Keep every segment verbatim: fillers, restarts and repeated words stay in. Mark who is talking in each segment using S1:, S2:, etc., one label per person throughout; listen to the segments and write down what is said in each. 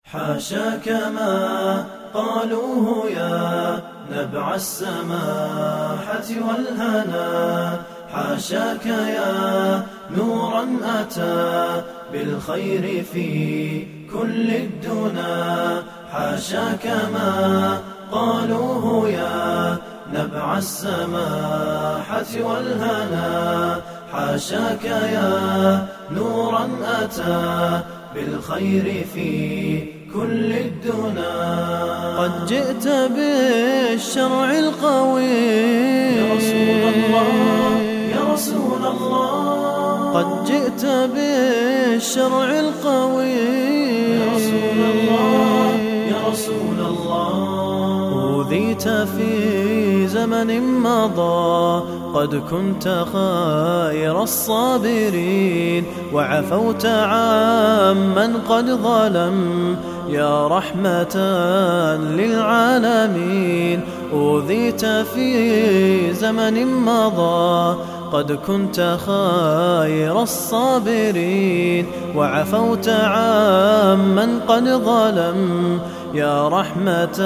S1: حاشاك ما قالوه يا نبع السماحة والهنا، حاشاك يا نورا أتى بالخير في كل الدنا، حاشاك ما قالوه يا نبع السماحة والهنا، حاشاك يا نورا أتى بالخير في كل الدنا.
S2: قد جئت بالشرع القوي
S1: يا رسول الله يا رسول الله،
S2: قد جئت بالشرع القوي
S1: يا رسول الله يا رسول الله.
S2: أوذيت في زمن مضى قد كنت خير الصابرين، وعفوت عمن قد ظلم يا رحمة للعالمين. أوذيت في زمن مضى قد كنت خير الصابرين، وعفوت عمن قد ظلم يا رحمة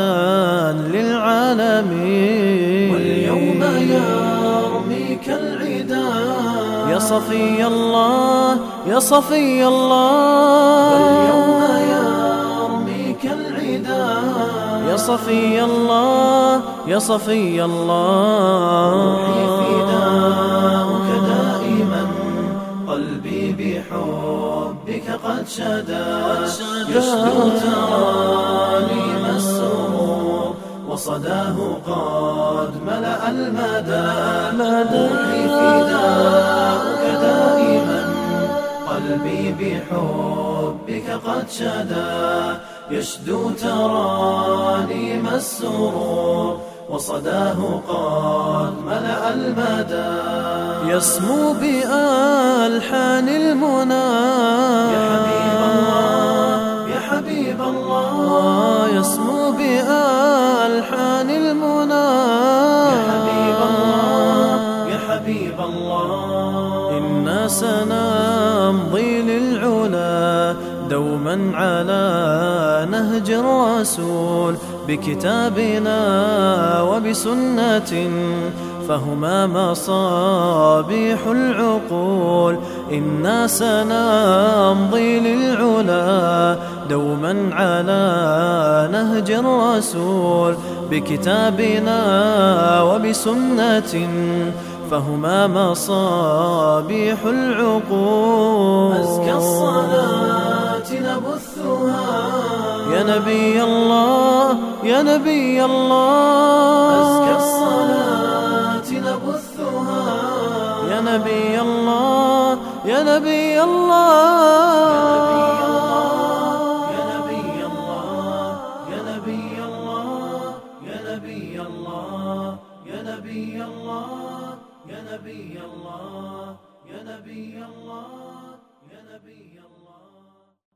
S2: للعالمين.
S1: واليوم يرميك العدا
S2: يا صفي الله يا صفي الله،
S1: واليوم يرميك العدا
S2: يا صفي الله يا صفي الله.
S1: روحي فداؤك دائما، قلبي بحبك قد شدا، يشدو ترانيم السرور وصداه قد ملأ المدى. روحي فداؤك دائما، قلبي بحبك قد شدا، يشدو ترانيم السرور وصداه قد ملأ المدى.
S2: يسمو بألحان المنى
S1: يا حبيب الله يا حبيب الله،
S2: يسمو بألحان المنى
S1: يا حبيب الله يا حبيب الله.
S2: إنا سنمضي للعلا دوما على نهج الرسول، بكتابنا وبسنة فهما مصابيح العقول. إنا سنمضي للعلا دوما على نهج الرسول، بكتابنا وبسنة فهما مصابيح العقول.
S1: أزكى الصلاة نبثها
S2: يا نبي الله يا نبي الله،
S1: أزكى الصلاة نبثها
S2: يا نبي الله يا نبي الله،
S1: يا نبي الله يا نبي الله يا نبي الله يا نبي الله يا نبي الله يا نبي الله يا نبي الله.